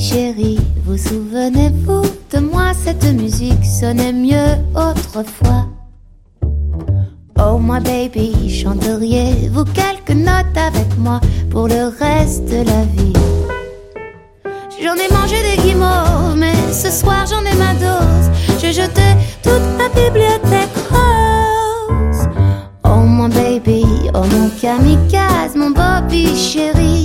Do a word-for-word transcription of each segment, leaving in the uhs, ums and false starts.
chérie, vous souvenez-vous de moi? Cette musique sonnait mieux autrefois. Oh my baby, chanteriez-vous quelques notes avec moi pour le reste de la vie? J'en ai mangé des guimauves, mais ce soir j'en ai ma dose. J'ai jeté toute ma bibliothèque rose. Oh my baby, oh mon kamikaze, mon Bobby chéri.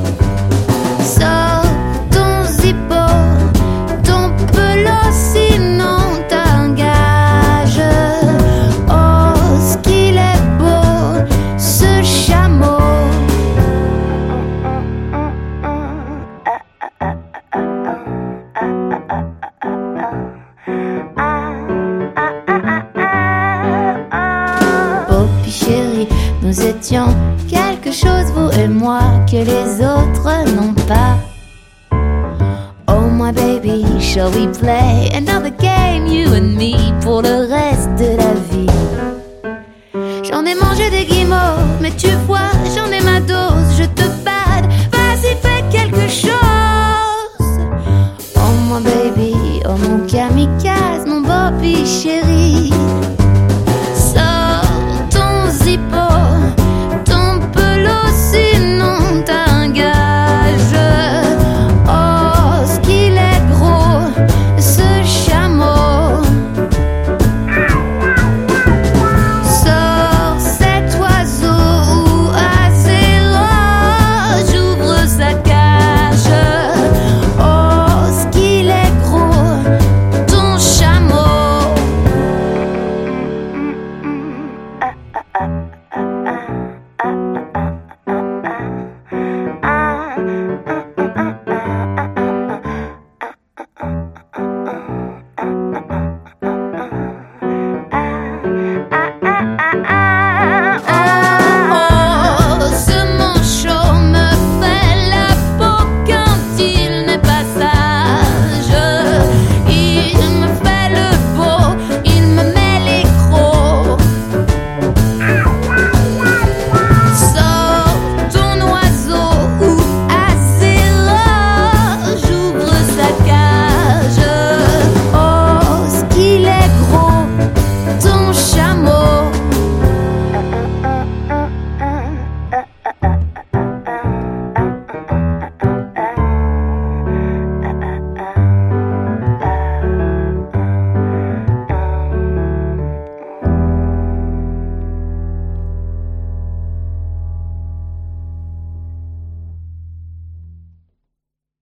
Sors ton zippo, ton pelot, sinon t'engages. Oh, ce qu'il est beau, ce chameau. Bobby chéri, nous étions quelque chose, vous et moi, que les autres n'ont pas. Oh my baby, shall we play another game, you and me, pour le reste de la vie? J'en ai mangé des guimauves, mais tu